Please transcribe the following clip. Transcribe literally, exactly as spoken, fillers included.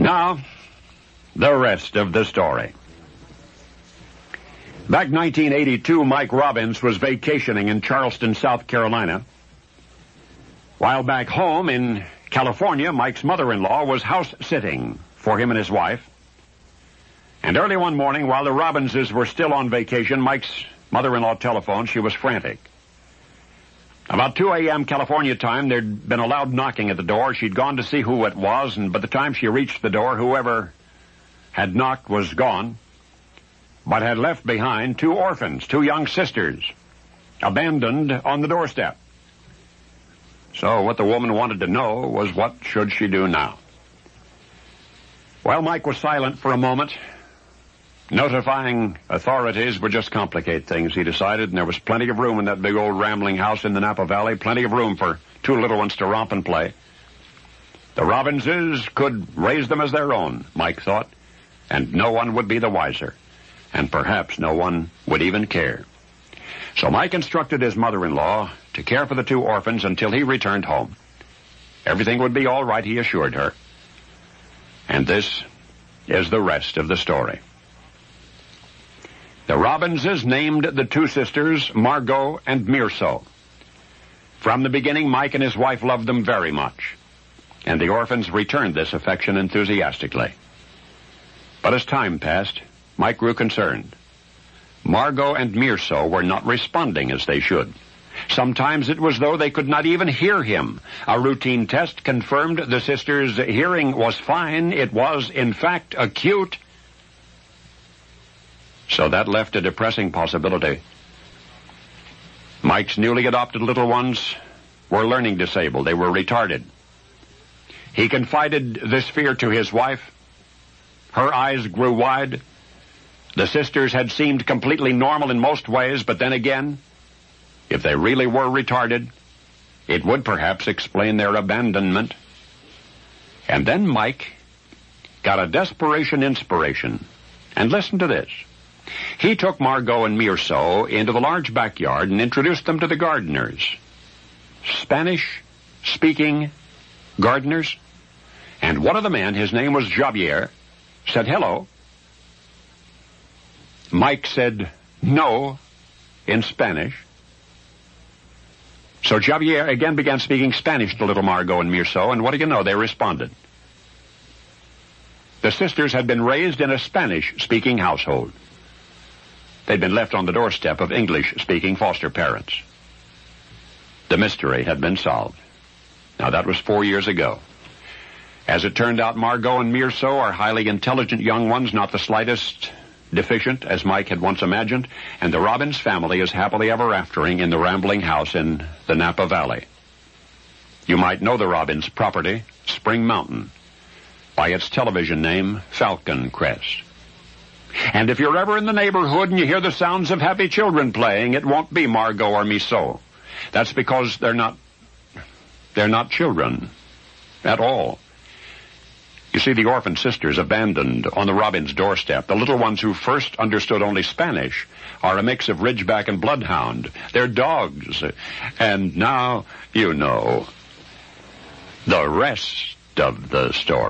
Now, the rest of the story. Back nineteen eighty-two, Mike Robbins was vacationing in Charleston, South Carolina. While back home in California, Mike's mother-in-law was house-sitting for him and his wife. And early one morning, while the Robbinses were still on vacation, Mike's mother-in-law telephoned. She was frantic. About two a.m. California time, there'd been a loud knocking at the door. She'd gone to see who it was, and by the time she reached the door, whoever had knocked was gone, but had left behind two orphans, two young sisters, abandoned on the doorstep. So what the woman wanted to know was, what should she do now? Well, Mike was silent for a moment. Notifying authorities would just complicate things, he decided, and there was plenty of room in that big old rambling house in the Napa Valley, plenty of room for two little ones to romp and play. The Robbinses could raise them as their own, Mike thought, and no one would be the wiser, and perhaps no one would even care. So Mike instructed his mother-in-law to care for the two orphans until he returned home. Everything would be all right, he assured her. And this is the rest of the story. The Robbinses named the two sisters Margot and Mirso. From the beginning, Mike and his wife loved them very much, and the orphans returned this affection enthusiastically. But as time passed, Mike grew concerned. Margot and Mirso were not responding as they should. Sometimes it was as though they could not even hear him. A routine test confirmed the sisters' hearing was fine. It was, in fact, acute. So that left a depressing possibility. Mike's newly adopted little ones were learning disabled. They were retarded. He confided this fear to his wife. Her eyes grew wide. The sisters had seemed completely normal in most ways, but then again, if they really were retarded, it would perhaps explain their abandonment. And then Mike got a desperation inspiration. And listen to this. He took Margot and Mirso into the large backyard and introduced them to the gardeners. Spanish-speaking gardeners. And one of the men, his name was Javier, said hello. Mike said no in Spanish. So Javier again began speaking Spanish to little Margot and Mirso, and what do you know? They responded. The sisters had been raised in a Spanish-speaking household. They'd been left on the doorstep of English-speaking foster parents. The mystery had been solved. Now, that was four years ago. As it turned out, Margot and Mirso are highly intelligent young ones, not the slightest deficient, as Mike had once imagined, and the Robbins family is happily ever aftering in the rambling house in the Napa Valley. You might know the Robbins property, Spring Mountain, by its television name, Falcon Crest. And if you're ever in the neighborhood and you hear the sounds of happy children playing, it won't be Margot or Mirso. That's because they're not, they're not children at all. You see, the orphan sisters abandoned on the Robbins doorstep, the little ones who first understood only Spanish, are a mix of Ridgeback and Bloodhound. They're dogs. And now you know the rest of the story.